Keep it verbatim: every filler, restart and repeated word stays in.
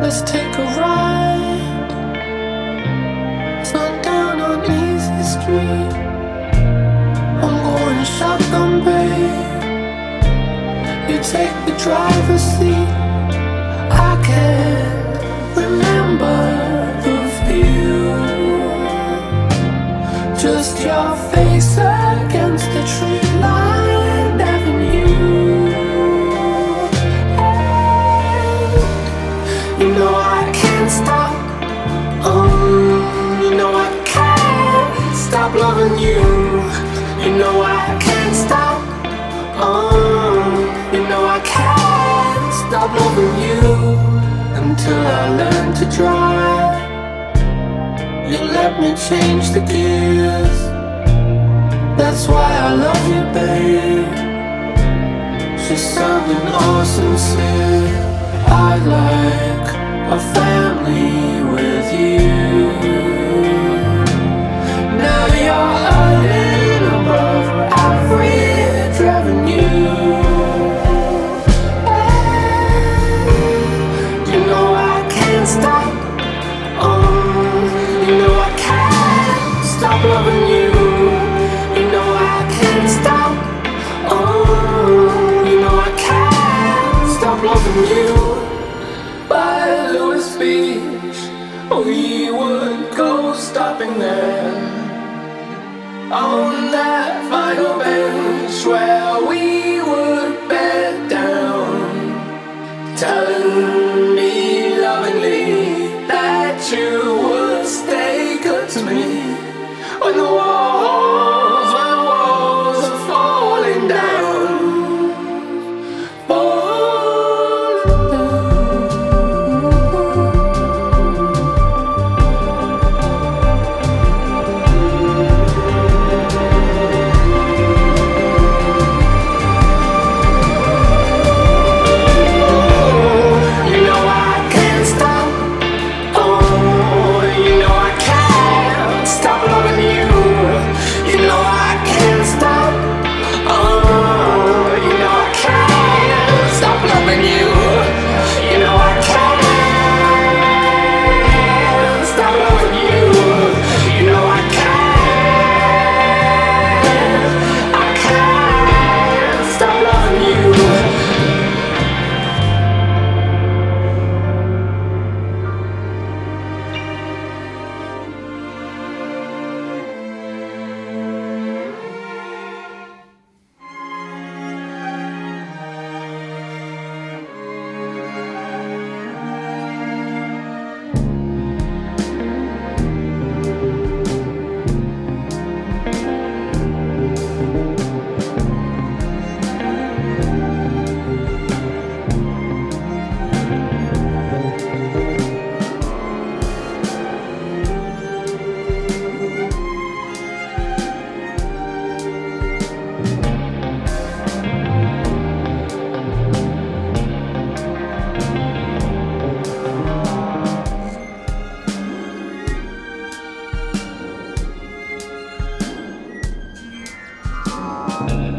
let's take a ride. It's not down on easy street. I'm going shotgun, babe. You take the driver's seat. I can't remember the view. Just your face against the tree-lined avenue. And you know I can't stop. Um, you know I can't stop loving you. You know I can't stop. Um, you know I can't stop loving you until I learn to drive. You let me change the gears. That's why I love you, babe. Just sounding all sincere. I'd like a family with you. Now you're a little above average revenue. You know I can't stop. Um, you know I can't stop loving you. You know I can't stop. Oh, you know I can't stop loving you. By Lewis Beach, we would go stopping there. On that final bench where we would bed down, telling me lovingly that you would stay good to me when the walls, when the walls are falling down, falling down. You know I can't stop. Oh, you know I can't stop loving you. You know I can't stop. Oh, you know I can't stop loving you. You know I can't stop loving you. You know I can't. I can't stop loving you. Thank